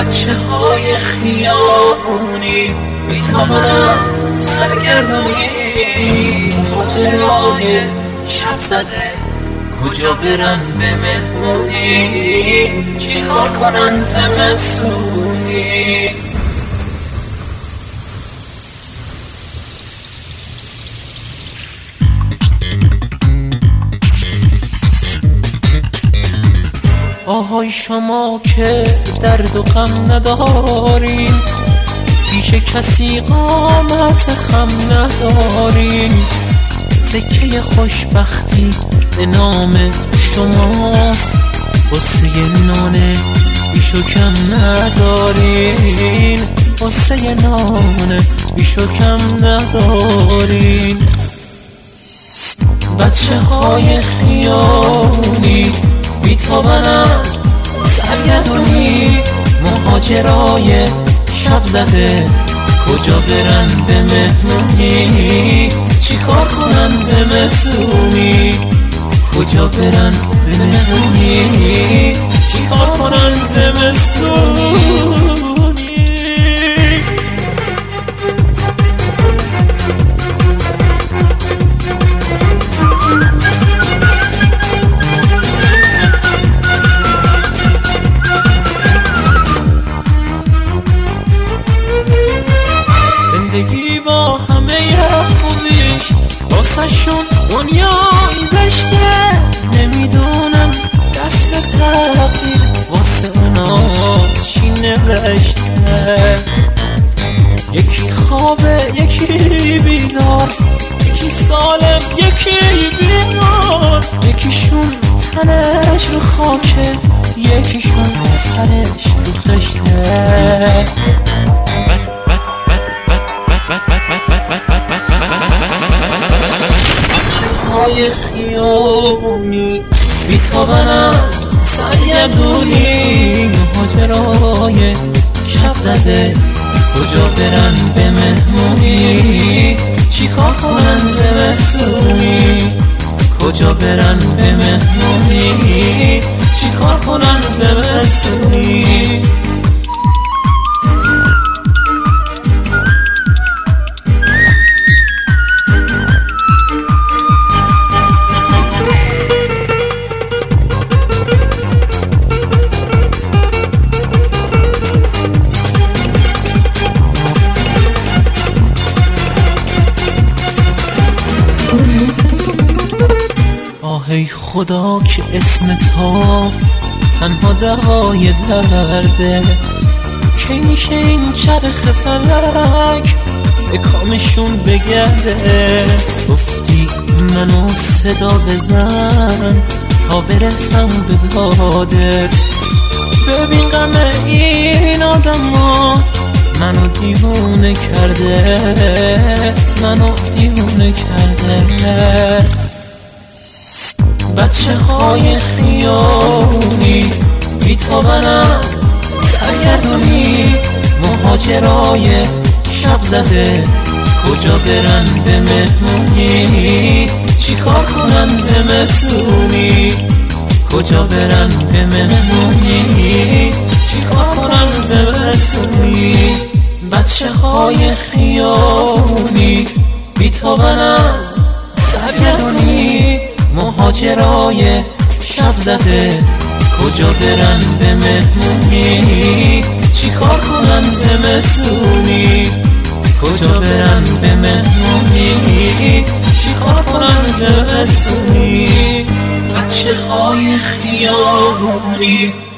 بچه های خیابونی میتابن از سرگردونی، ماجرای شب زده کجا برن به مهمونی، چی کار کنن زمستونی. آهای شما که درد و غم ندارین، پیش کسی قامت خم ندارین، سکه خوشبختی به نام شماست، قصه نان بیش و کم ندارین، قصه نان بیش و کم ندارین. بچه های خیابونی بیتابن از سرگردونی، مهاجرای شب زده کجا برن به مهمونی، چی کار کنن زمستونی، کجا برن به مهمونی، چی کار کنن زمستونی. زندگی با همه خوبیش واسه شون دنیایی زشته، نمیدونم دست تقدیر واسه اونا چی نوشته. یکی خوابه یکی بیدار، یکی سالم یکی بیمار، یکیشون تنش رو خاکه یکیشون سرش رو خشته. های خیابونی بیتابن از سرگردونی، مهاجرای شب زده کجا برن به مهمونی، چی کار کنن زمستونی، کجا برن به مهمونی، چی کار کنن زمستونی. ای خدا که اسم تو تنها دوای درده، کی میشه این چرخ فلک به کامشون بگرده. گفتی منو صدا بزن تا برسم به دادت، ببین غم این آدما منو دیوونه کرده، منو دیوونه کرده. بچه های خیابونی بیتابن از سرگردونی، مهاجرای شب زده کجا برن به مهمونی، چی کار کنن زمستونی، کجا برن به مهمونی، چی کار کنن زمستونی. بچه های خیابونی بیتابن از سرگردونی، مهاجرای شب زده کجا برن به مهمونی، چی کار کنن زمستونی، کجا برن به مهمونی، چی کار کنن زمستونی. بچه های خیابونی